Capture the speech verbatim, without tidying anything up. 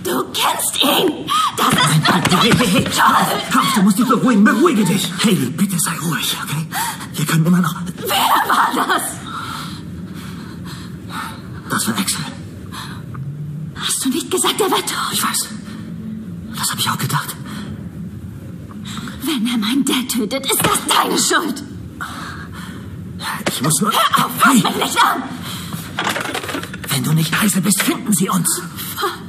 Du kennst ihn. Das ist Nein, nein, hey, hey, hey. toll. Komm, du musst dich beruhigen. Beruhige dich. Hayley, bitte sei ruhig, okay? Wir können immer noch... Wer war das? Das war Axel. Hast du nicht gesagt, er war tot? Ich weiß. Das habe ich auch gedacht. Wenn er meinen Dad tötet, ist das deine Schuld. Ich muss nur... Hör auf, fass Hey. mich nicht an. Wenn du nicht leise bist, finden sie uns. Fuck.